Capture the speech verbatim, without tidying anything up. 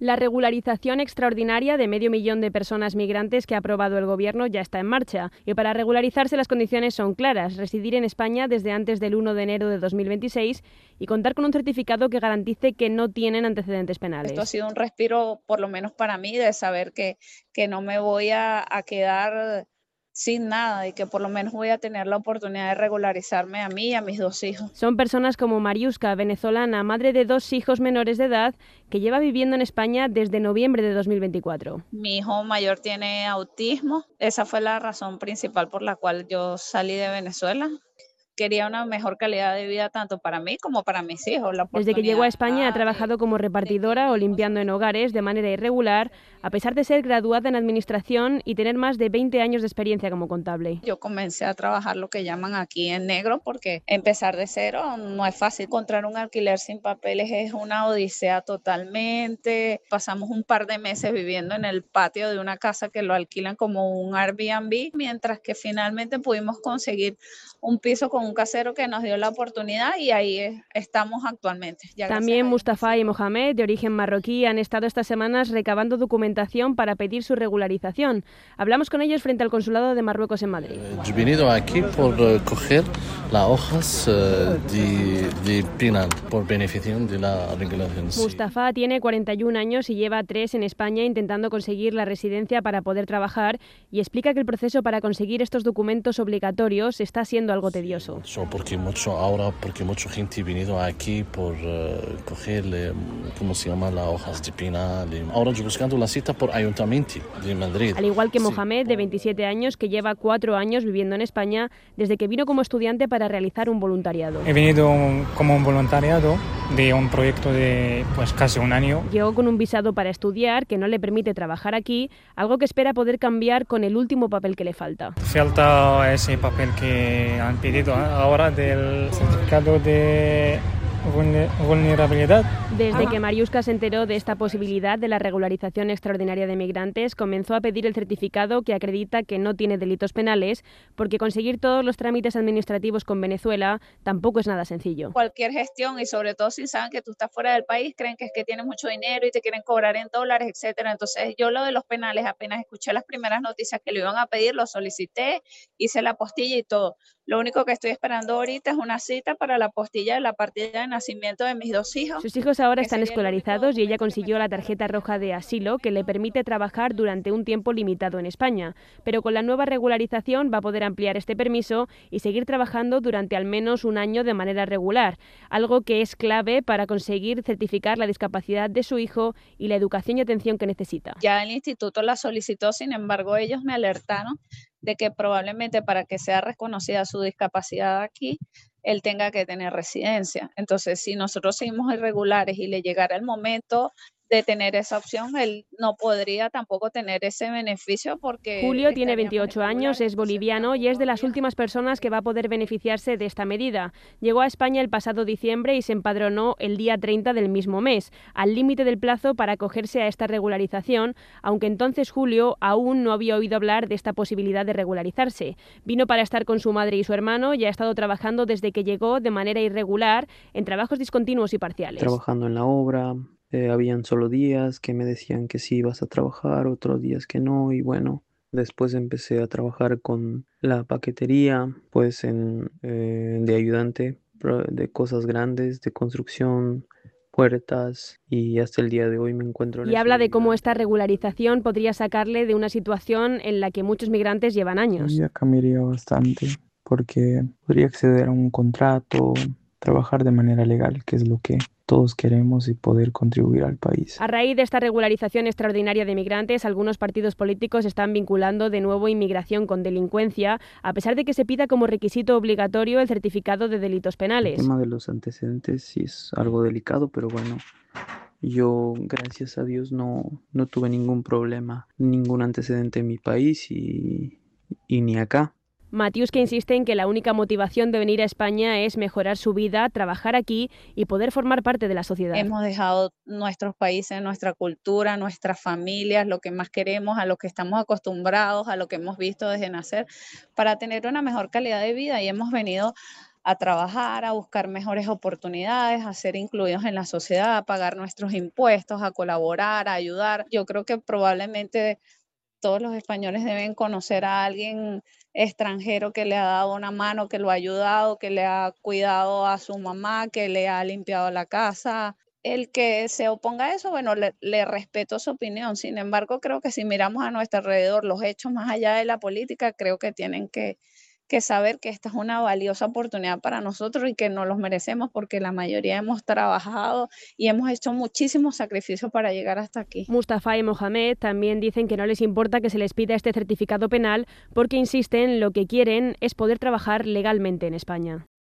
La regularización extraordinaria de medio millón de personas migrantes que ha aprobado el Gobierno ya está en marcha. Y para regularizarse las condiciones son claras: residir en España desde antes del uno de enero de dos mil veintiséis y contar con un certificado que garantice que no tienen antecedentes penales. Esto ha sido un respiro, por lo menos para mí, de saber que, que no me voy a, a quedar sin nada y que por lo menos voy a tener la oportunidad de regularizarme a mí y a mis dos hijos. Son personas como Mariuska, venezolana, madre de dos hijos menores de edad, que lleva viviendo en España desde noviembre de dos mil veinticuatro. Mi hijo mayor tiene autismo. Esa fue la razón principal por la cual yo salí de Venezuela. Quería una mejor calidad de vida tanto para mí como para mis hijos. La Desde que llegó a España ha trabajado como repartidora o limpiando en hogares de manera irregular, a pesar de ser graduada en administración y tener más de veinte años de experiencia como contable. Yo comencé a trabajar lo que llaman aquí en negro, porque empezar de cero no es fácil. Encontrar un alquiler sin papeles es una odisea totalmente. Pasamos un par de meses viviendo en el patio de una casa que lo alquilan como un Airbnb, mientras que finalmente pudimos conseguir un piso con un casero que nos dio la oportunidad y ahí estamos actualmente. Ya También Mustafa y Mohamed, de origen marroquí, han estado estas semanas recabando documentación para pedir su regularización. Hablamos con ellos frente al Consulado de Marruecos en Madrid. Yo he venido aquí por uh, coger las hojas uh, de, de penal por beneficio de la regulación. Mustafa tiene cuarenta y un años y lleva tres en España intentando conseguir la residencia para poder trabajar, y explica que el proceso para conseguir estos documentos obligatorios está siendo algo tedioso. Sí, porque mucho ahora porque mucha gente ha venido aquí por uh, coger eh, ¿cómo se llama? Las hojas de penal. Ahora yo buscando la cita por ayuntamiento de Madrid. Al igual que Mohamed, de veintisiete años, que lleva cuatro años viviendo en España desde que vino como estudiante para realizar un voluntariado. He venido como un voluntariado de un proyecto de pues casi un año. Llegó con un visado para estudiar que no le permite trabajar aquí, algo que espera poder cambiar con el último papel que le falta. Falta ese papel que han pedido ahora del certificado de vulnerabilidad. Desde que Mariuska se enteró de esta posibilidad de la regularización extraordinaria de migrantes, comenzó a pedir el certificado que acredita que no tiene delitos penales, porque conseguir todos los trámites administrativos con Venezuela tampoco es nada sencillo. Cualquier gestión, y sobre todo si saben que tú estás fuera del país, creen que es que tienes mucho dinero y te quieren cobrar en dólares, etcétera. Entonces yo lo de los penales, apenas escuché las primeras noticias que lo iban a pedir, lo solicité, hice la postilla y todo. Lo único que estoy esperando ahorita es una cita para la postilla de la partida de nacimiento de mis dos hijos. Sus hijos ahora están escolarizados y ella consiguió la tarjeta roja de asilo, que le permite trabajar durante un tiempo limitado en España. Pero con la nueva regularización va a poder ampliar este permiso y seguir trabajando durante al menos un año de manera regular, algo que es clave para conseguir certificar la discapacidad de su hijo y la educación y atención que necesita. Ya el instituto la solicitó, sin embargo ellos me alertaron de que probablemente para que sea reconocida su discapacidad aquí, él tenga que tener residencia. Entonces, si nosotros seguimos irregulares y le llegara el momento de tener esa opción, él no podría tampoco tener ese beneficio porque... Julio tiene veintiocho años, es boliviano y es de las últimas personas que va a poder beneficiarse de esta medida. Llegó a España el pasado diciembre y se empadronó el día treinta del mismo mes, al límite del plazo para acogerse a esta regularización, aunque entonces Julio aún no había oído hablar de esta posibilidad de regularizarse. Vino para estar con su madre y su hermano y ha estado trabajando desde que llegó de manera irregular en trabajos discontinuos y parciales. Trabajando en la obra. Eh, habían solo días que me decían que sí ibas a trabajar, otros días que no, y bueno, después empecé a trabajar con la paquetería, pues en, eh, de ayudante de cosas grandes, de construcción, puertas, y hasta el día de hoy me encuentro en Y habla de cómo esta regularización podría sacarle de una situación en la que muchos migrantes llevan años. Ya cambiaría bastante, porque podría acceder a un contrato, trabajar de manera legal, que es lo que todos queremos, y poder contribuir al país. A raíz de esta regularización extraordinaria de migrantes, algunos partidos políticos están vinculando de nuevo inmigración con delincuencia, a pesar de que se pida como requisito obligatorio el certificado de delitos penales. El tema de los antecedentes sí es algo delicado, pero bueno, yo, gracias a Dios, no, no tuve ningún problema, ningún antecedente en mi país y, y ni acá. Mariuska insiste en que la única motivación de venir a España es mejorar su vida, trabajar aquí y poder formar parte de la sociedad. Hemos dejado nuestros países, nuestra cultura, nuestras familias, lo que más queremos, a lo que estamos acostumbrados, a lo que hemos visto desde nacer, para tener una mejor calidad de vida, y hemos venido a trabajar, a buscar mejores oportunidades, a ser incluidos en la sociedad, a pagar nuestros impuestos, a colaborar, a ayudar. Yo creo que probablemente todos los españoles deben conocer a alguien extranjero que le ha dado una mano, que lo ha ayudado, que le ha cuidado a su mamá, que le ha limpiado la casa. El que se oponga a eso, bueno, le, le respeto su opinión. Sin embargo, creo que si miramos a nuestro alrededor los hechos más allá de la política, creo que tienen que, que saber que esta es una valiosa oportunidad para nosotros y que nos los merecemos porque la mayoría hemos trabajado y hemos hecho muchísimos sacrificios para llegar hasta aquí. Mustafa y Mohamed también dicen que no les importa que se les pida este certificado penal porque insisten, lo que quieren es poder trabajar legalmente en España.